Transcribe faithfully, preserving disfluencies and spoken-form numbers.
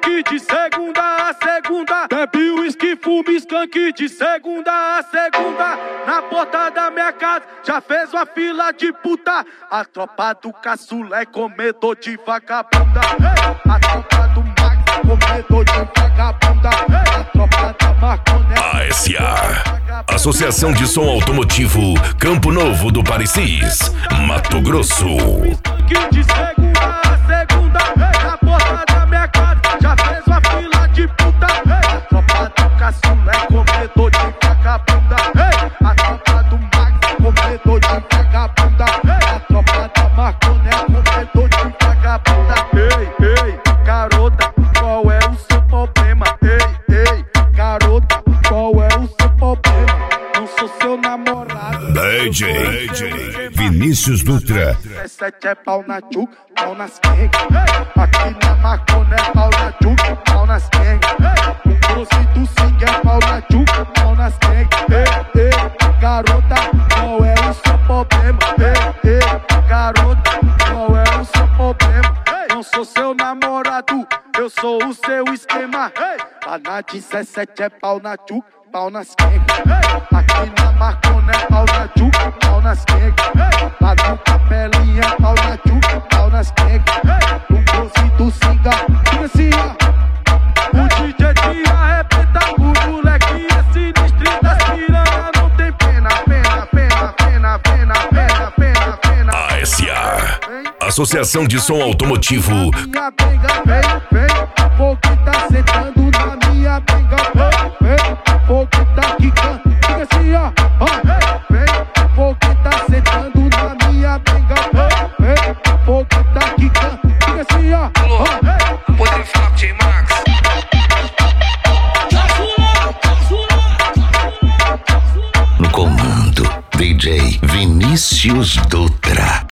skunk de segunda a segunda. Bebe uísque, fume skunk de segunda a segunda. Na porta da minha casa já fez uma fila de puta. A tropa do caçula é comedor de vagabunda. A tropa do Max comedor de vagabunda. A tropa da Marcone A S A, Associação de Som Automotivo Campo Novo do Parecis, Mato Grosso. de segunda a segunda. Na porta da minha casa já fez uma fila de puta. A tropa do caçula é comedor de vagabunda. A tropa do Max comedor de vagabunda. A tropa da Marcone é comedor de vagabunda. Ei, ei, garota, qual é o seu problema? Ei, ei, garota, qual é o seu problema? Não sou seu namorado. D J, D J Vinícius Dutra. dezessete é pau na tchuca, pau nas quengas. Aqui na Marcone é pau na tchuca, pau nas quengas. O doce do sangue é pau na tchuca, pau nas quengas. Ei, ei, garota, qual é o seu problema? Ei, ei, garota, qual é o seu problema? Não sou seu namorado, eu sou o seu esquema. Lá na dezessete é pau na tchuca, pau nas quengas. Aqui na Marcone é pau na tchuca, pau nas quengas. Lá no Capelinha é pau na tchuca, pau nas quengas. No doce do cigarro, diga assim, ó. O D J te arrebenta, o moleque é sinistro e das piranha não tem pena. Pena, pena, pena, pena, pena, pena, pena. A S A, Associação de Som Automotivo. Minha benga, vem, vem, fogo tá sentando na minha benga. Vem, vem, fogo tá quicando, diga assim, ó. Vem, fogo tá sentando na minha benga. Vem, fogo tá quicando, diga assim, ó. Podre falar com J Max. No comando, D J Vinícius Dutra.